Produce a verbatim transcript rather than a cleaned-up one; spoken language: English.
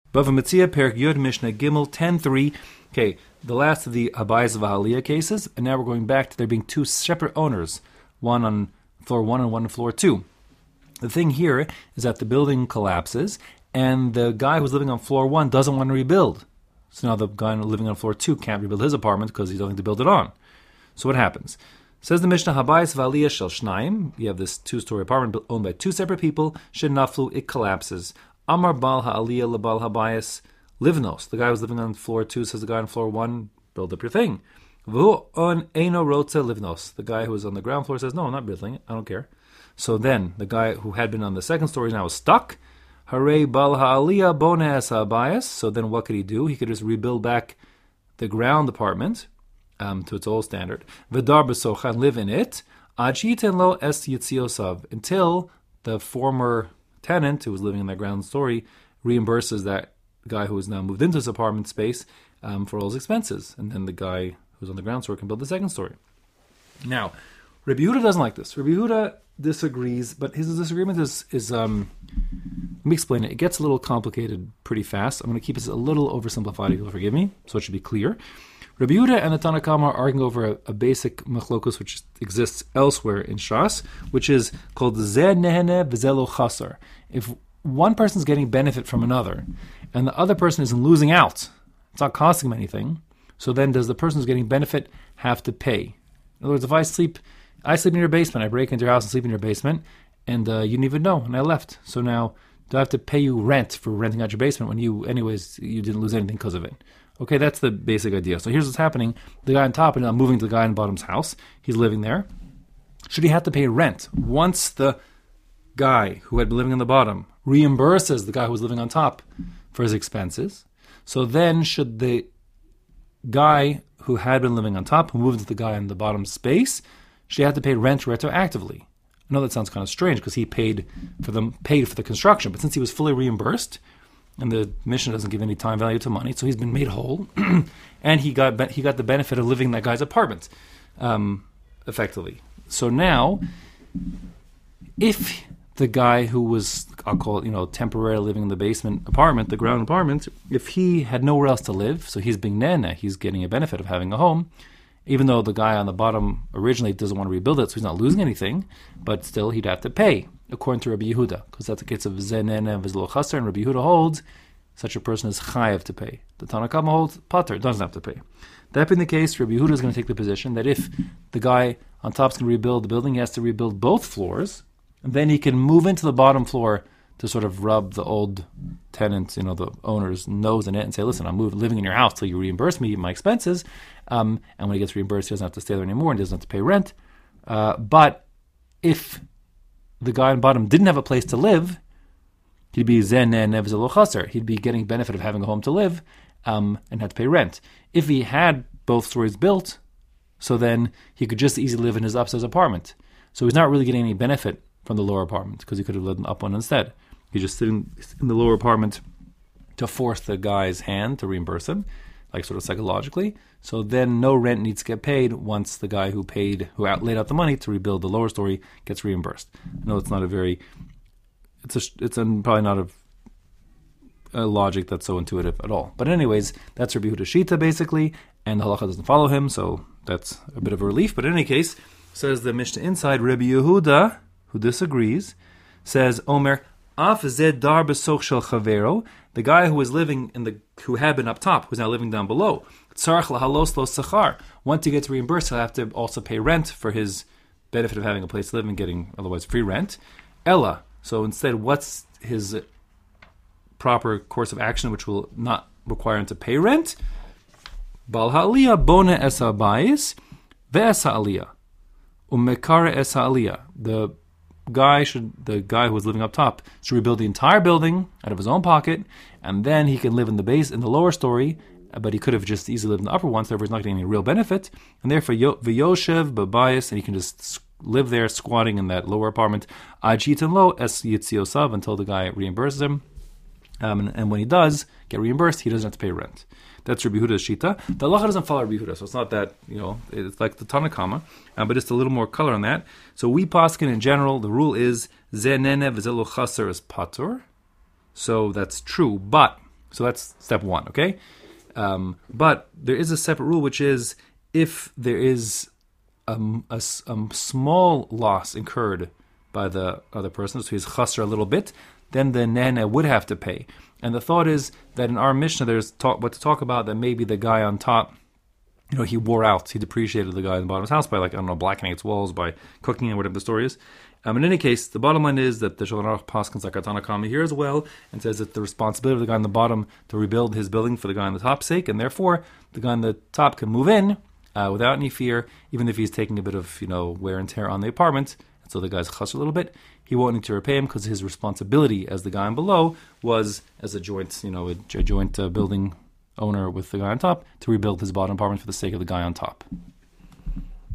Bava Metzia, Perik Yud, Mishnah Gimel, ten three. Okay, the last of the Abayis Vahaliyah cases, and now we're going back to there being two separate owners, one on floor one and one on floor two. The thing here is that the building collapses, and the guy who's living on floor one doesn't want to rebuild. So now the guy living on floor two can't rebuild his apartment because he's nothing to build it on. So what happens? Says the Mishnah, Habayis Vahaliyah Shel Shnaim. You have this two-story apartment owned by two separate people. Shenaflu, it collapses. Amar Bal Ha'aliyah Lebal Habayis Livnos. The guy who's living on floor two says the guy on floor one, build up your thing. V'hu on Eino Rotze Livnos. The guy who was on the ground floor says, no, I'm not building it. I don't care. So then the guy who had been on the second story now is stuck. Hare Bal Ha'aliyah Bones Habayis. So then what could he do? He could just rebuild back the ground apartment um, to its old standard. V'dar b'sochan, live in it. Ad she'iten lo es yitziosav. Until the former tenant who was living in that ground story reimburses that guy who has now moved into his apartment space um, for all his expenses, and then the guy who's on the ground story can build the second story. Now, Rabbi Yehuda doesn't like this. Rabbi Yehuda disagrees, but his disagreement is is um. Let me explain it. It gets a little complicated pretty fast. I'm going to keep this a little oversimplified. You'll forgive me, so it should be clear. Rabbi Yehuda and the Tanna Kama are arguing over a, a basic machlokus which exists elsewhere in Shas, which is called Zeh Nehene V'Zeh Lo Chasar. If one person's getting benefit from another, and the other person is losing out, it's not costing him anything, so then does the person who's getting benefit have to pay? In other words, if I sleep, I sleep in your basement, I break into your house and sleep in your basement, and uh, you didn't even know, and I left. So now, do I have to pay you rent for renting out your basement when you, anyways, you didn't lose anything because of it? Okay, that's the basic idea. So here's what's happening. The guy on top is now moving to the guy on the bottom's house. He's living there. Should he have to pay rent once the guy who had been living on the bottom reimburses the guy who was living on top for his expenses? So then should the guy who had been living on top, who moved to the guy on the bottom space, should he have to pay rent retroactively? I know that sounds kind of strange because he paid for them paid for the construction, but since he was fully reimbursed, and the Mishnah doesn't give any time value to money, so he's been made whole, and he got he got the benefit of living in that guy's apartment, um, effectively. So now, if the guy who was, I'll call it, you know, temporarily living in the basement apartment, the ground apartment, if he had nowhere else to live, so he's being nana, he's getting a benefit of having a home, even though the guy on the bottom originally doesn't want to rebuild it, so he's not losing anything, but still he'd have to pay, according to Rabbi Yehuda, because that's the case of Zenene V'Zlo Chaser, and Rabbi Yehuda holds such a person is chayav to pay. The Tanna Kama holds pater, doesn't have to pay. That being the case, Rabbi Yehuda is going to take the position that if the guy on top is going to rebuild the building, he has to rebuild both floors, and then he can move into the bottom floor to sort of rub the old tenants, you know, the owner's nose in it and say, listen, I'm moving, living in your house till you reimburse me my expenses. Um, and when he gets reimbursed, he doesn't have to stay there anymore and doesn't have to pay rent. Uh, but if the guy on bottom didn't have a place to live, he'd be zen and nevzelo chaser. He'd be getting benefit of having a home to live um, and had to pay rent. If he had both stories built, so then he could just easily live in his upstairs apartment. So he's not really getting any benefit from the lower apartment because he could have lived in the up one instead. He's just sitting in the lower apartment to force the guy's hand to reimburse him, like sort of psychologically. So then no rent needs to get paid once the guy who paid, who out, laid out the money to rebuild the lower story gets reimbursed. I know it's not a very, it's a, it's a, probably not a, a logic that's so intuitive at all. But anyways, that's Rabbi Yehuda Shita basically, and the halacha doesn't follow him, so that's a bit of a relief. But in any case, says the Mishnah inside, Rabbi Yehuda, who disagrees, says, Omer, Af zed dar besoch shel chavero, the guy who was living in the, who had been up top, who's now living down below, tzarach lahalos lo sachar. Once he gets reimbursed, he'll have to also pay rent for his benefit of having a place to live and getting otherwise free rent. Ella, so instead, what's his proper course of action, which will not require him to pay rent? Bal ha'aliyah bona es ha'bayis ve'es ha'aliyah umekare es ha'aliyah. The guy should, the guy who was living up top should rebuild the entire building out of his own pocket, and then he can live in the base in the lower story. But he could have just easily lived in the upper one, so therefore he's not getting any real benefit. And therefore, v'yoshev b'bayis, and he can just live there, squatting in that lower apartment, ajitan lo es yitziosav, until the guy reimburses him. Um, and, and when he does get reimbursed, he doesn't have to pay rent. That's Rabbi Yehuda's shita. The halacha doesn't follow Rabbi Yehuda, so it's not that, you know, it's like the Tanna Kama, uh, but just a little more color on that. So we paskin in general, the rule is zenene v'zelo chaser is patur. So that's true, but So that's step one, okay? Um, but there is a separate rule, which is if there is a, a, a small loss incurred by the other person, so he's chasser a little bit, then the nehene would have to pay. And the thought is that in our Mishnah, there's talk, what to talk about, that maybe the guy on top, you know, he wore out, he depreciated the guy in the bottom of his house by, like, I don't know, blackening its walls, by cooking it, whatever the story is. Um, in any case, the bottom line is that the Shulchan Aruch paskins like Tanna Kama here as well, and says that the responsibility of the guy on the bottom to rebuild his building for the guy on the top's sake, and therefore the guy on the top can move in uh, without any fear, even if he's taking a bit of, you know, wear and tear on the apartment. And so the guy's chasser a little bit. He won't need to repay him because his responsibility as the guy on below was as a joint, you know, a, a joint uh, building owner with the guy on top to rebuild his bottom apartment for the sake of the guy on top.